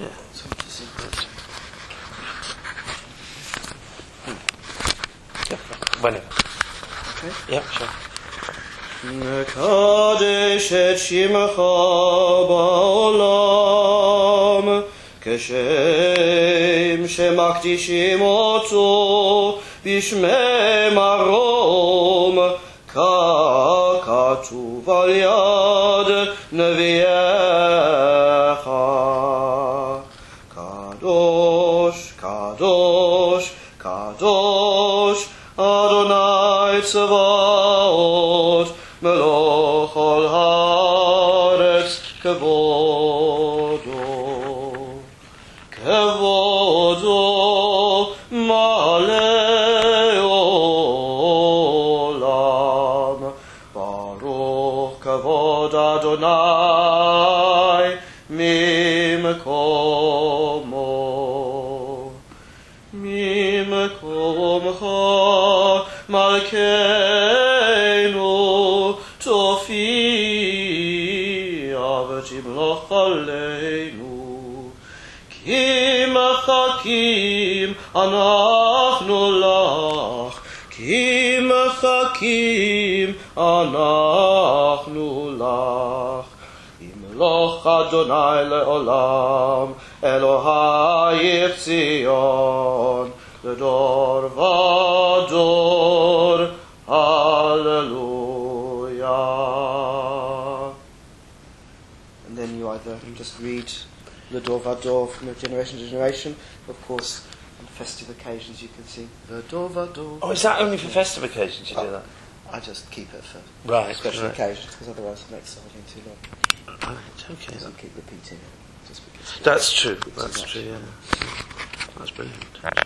Yeah, so to sing that. Yeah, whenever. Okay. Yeah, sure. מקדש את שמך בעולם כשם שמקדישים אותו בשמי מרום ככתוב על יד נביאך קדוש קדוש קדוש אדוני צבאות מלוך כל הארץ כבודו כבודו מלא עולם ברוך כבוד אדוני ממקומו ממקומך מלכנו תופיע ותמלוך עלינו כי מחכים אנחנו לך כי מחכים אנחנו לך ימלוך אדוני לעולם אלוהי ציון לדור ודור hallelujah. And then you either just read L'Dor Vador from generation to generation. Of course, on festive occasions you can sing L'Dor Vador. Oh, is that only for festive occasions you do that? I just keep it for Right. special occasions because otherwise it makes the whole thing too long. Right, okay. So keep repeating it. Just because That's true, yeah. That's brilliant.